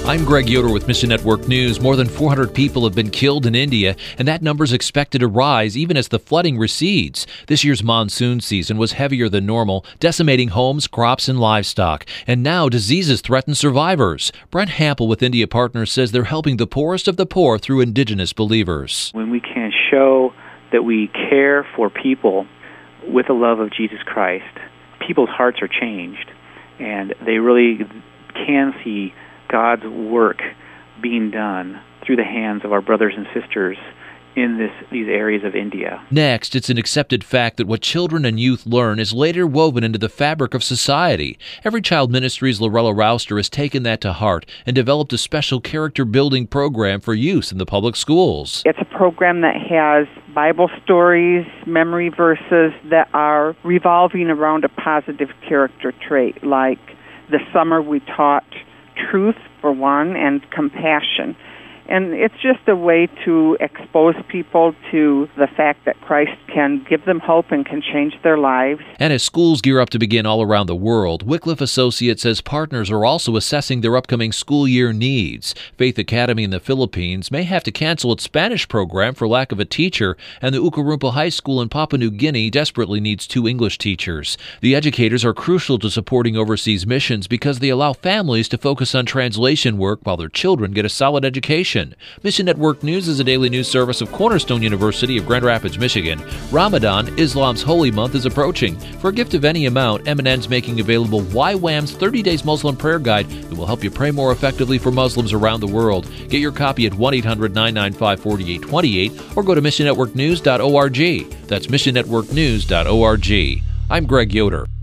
I'm Greg Yoder with Mission Network News. More than 400 people have been killed in India, and that number is expected to rise even as the flooding recedes. This year's monsoon season was heavier than normal, decimating homes, crops, and livestock. And now diseases threaten survivors. Brent Hampel with India Partners says they're helping the poorest of the poor through indigenous believers. When we can show that we care for people with the love of Jesus Christ, people's hearts are changed, and they really can see God's work being done through the hands of our brothers and sisters in these areas of India. Next, it's an accepted fact that what children and youth learn is later woven into the fabric of society. Every Child Ministries' Lorella Rouster has taken that to heart and developed a special character-building program for youth in the public schools. It's a program that has Bible stories, memory verses that are revolving around a positive character trait. Like this summer we taught truth, for one, and compassion. And it's just a way to expose people to the fact that Christ can give them hope and can change their lives. And as schools gear up to begin all around the world, Wycliffe Associates says partners are also assessing their upcoming school year needs. Faith Academy in the Philippines may have to cancel its Spanish program for lack of a teacher, and the Ukarumpa High School in Papua New Guinea desperately needs 2 English teachers. The educators are crucial to supporting overseas missions because they allow families to focus on translation work while their children get a solid education. Mission Network News is a daily news service of Cornerstone University of Grand Rapids, Michigan. Ramadan, Islam's holy month, is approaching. For a gift of any amount, M&N's making available YWAM's 30 Days Muslim Prayer Guide that will help you pray more effectively for Muslims around the world. Get your copy at 1-800-995-4828 or go to missionnetworknews.org. That's missionnetworknews.org. I'm Greg Yoder.